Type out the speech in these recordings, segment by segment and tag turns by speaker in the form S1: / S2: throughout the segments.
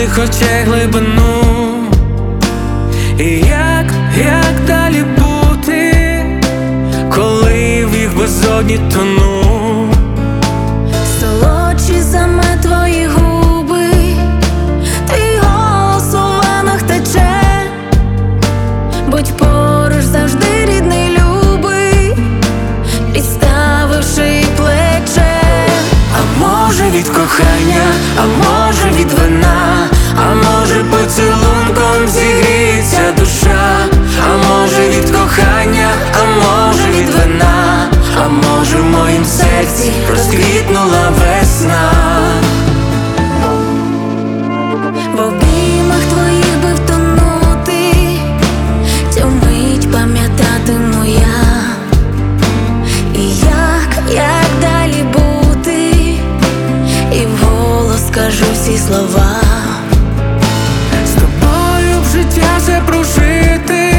S1: темних очей глибину. І як далі бути, коли в їх безодні тону?
S2: Солодші за мед твої губи, твій голос у венах тече. Будь поруч завжди, рідний, любий, підставивши плече.
S1: А може від кохання, а може від вина, а може поцілунком зігріється душа. А може від кохання, а може від вина, а може в моїм серці розквітнула весна.
S2: В обіймах твоїх би втонути, цю мить пам'ятатиму я. І як далі бути, і вголос скажу всі слова.
S1: З тобою б життя все прожити,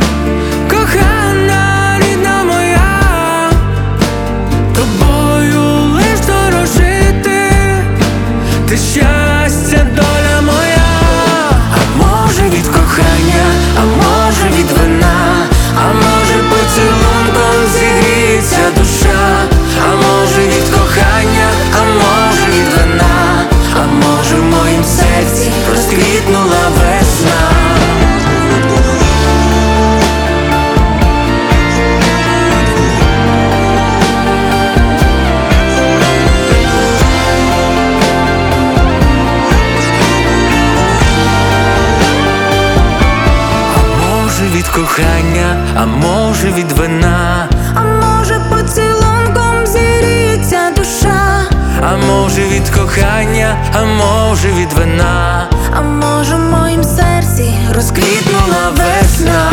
S1: кохана, рідна моя, тобою лиш дорожити, ти щастя, доля моя. А може від кохання, а може від вина, а може поцілунком зігріється душа. А може від кохання, а може від вина, а може в моїм серці розквітнула весна. Від кохання, а може від вина,
S2: А може поцілунком зігріється душа.
S1: а може від кохання, а може від вина,
S2: А може в моїм серці
S1: розквітнула весна.